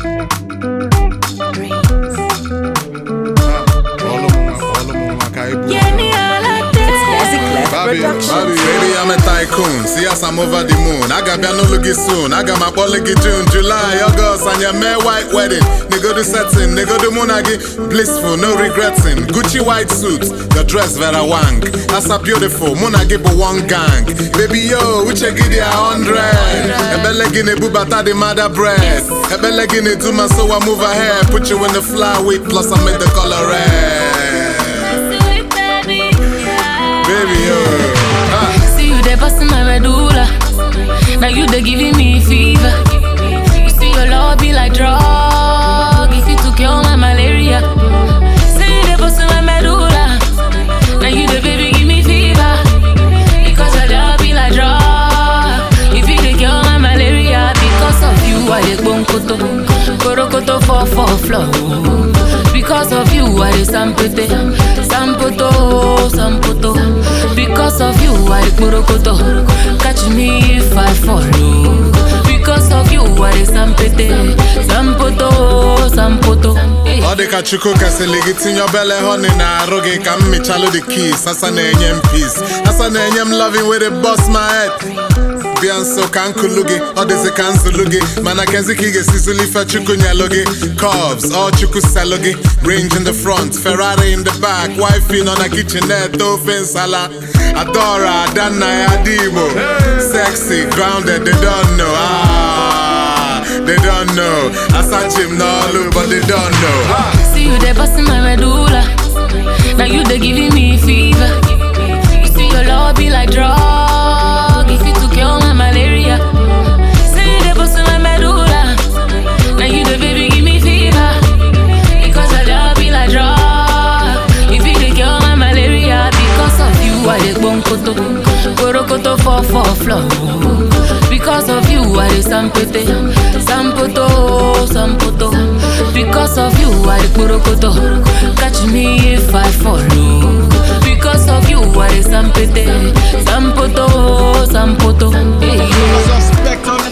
Baby, I'm a tycoon. See us, I'm over the moon. I got Bianology soon. I got my Boligi June, July, August, and your May white wedding. Nigga do setting, nigga do monagi. Blissful, no regretting. Gucci white suits, your dress vera wank. That's a beautiful, monagi but one gang. Baby yo, we check it 100. Ebelegine bubata the mother bread. Ebelegine do my so I move ahead. Put you in the flyweight, plus I make the color red. Baby, see you there busting my medulla. Now you there giving me fever. You see your love be like drug. If you took cure my malaria. See you there busting my medulla. Now you there baby give me fever. Because your love be like drug. If you take cure my malaria. Because of you I dey bonkoto. Korokoto for flow. Because of you I dey sampote. Sampoto. Because of you I dey korokoto. Catch me if I follow. Because of you I dey sampete. Sampoto. All the kachuko kaseligi in your belly honey na roge kam me chalo the keys. Asa na enyem peace. Asa na enyem loving with it bust my head. Bianso kankulugi, all this a kansulugi. Mana kenziki ge sisuli fa chuku nyalogi. Cubs, all chuku salogi. Range in the front, Ferrari in the back. Wifey on a kitchenette, open sala. Adora, Dana, Adimo. Sexy, grounded, they don't know. They don't know. I search him now, but they don't know. See you there busting my medulla. Now you there giving me fever. You see your love be like drug. If you took cure my malaria. See you there busting my medulla. Now you there baby give me fever. Because your love be like drug. If you take cure my malaria. Because of you I dey bonkoto. Korokoto for flow. Because of you I dey sampote. Sampoto. Because of you I dey korokoto. Catch me if I follow. Because of you I dey sampete. Sampoto. Suspect